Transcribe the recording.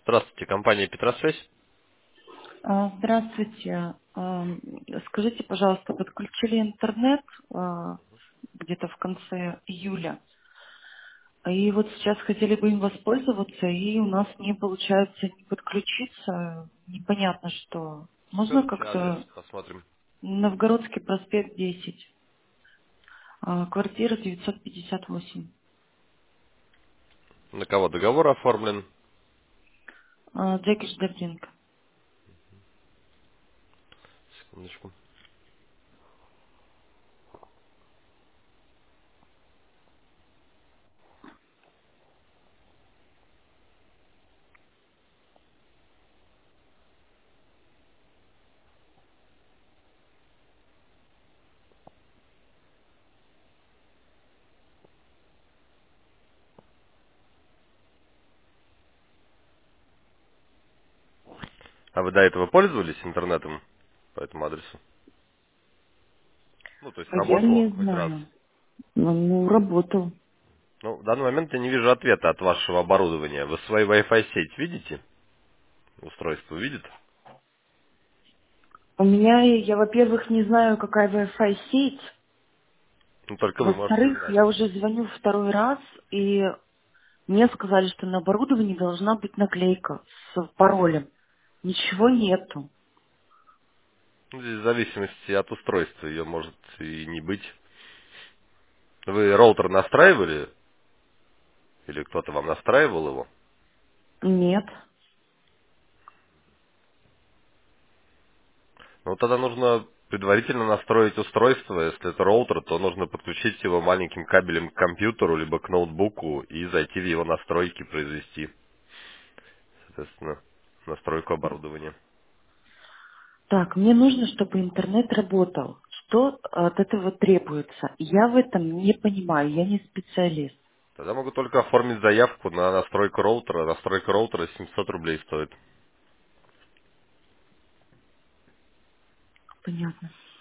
Здравствуйте, компания Петросвязь. Здравствуйте. Скажите, пожалуйста, подключили интернет где-то в конце июля, и вот сейчас хотели бы им воспользоваться, и у нас не получается не подключиться, непонятно что. Можно Скажите адрес, как-то посмотрим. Новгородский проспект 10, квартира 958, На кого договор оформлен? Джеки Ждаблинка. Секундочку. А вы до этого пользовались интернетом по этому адресу? Ну, то есть А я работал не он хоть раз? знаю. Ну, работал. Ну, в данный момент я не вижу ответа от вашего оборудования. Вы свою Wi-Fi сеть видите? Устройство видит? У меня, я, во-первых, не знаю, какая Wi-Fi сеть. Ну, только вы можете Во-вторых, знать. я уже звоню второй раз, и мне сказали, что на оборудовании должна быть наклейка с паролем. Ничего нету. Ну, здесь в зависимости от устройства ее может и не быть. Вы роутер настраивали? Или кто-то вам настраивал его? Нет. Ну, тогда нужно предварительно настроить устройство. Если это роутер, то нужно подключить его маленьким кабелем к компьютеру, либо к ноутбуку и зайти в его настройки, произвести, соответственно, настройку оборудования. Так, мне нужно, чтобы интернет работал. Что от этого требуется? Я в этом не понимаю, я не специалист. Тогда могу только оформить заявку на настройку роутера. Настройка роутера 700 рублей стоит. Понятно.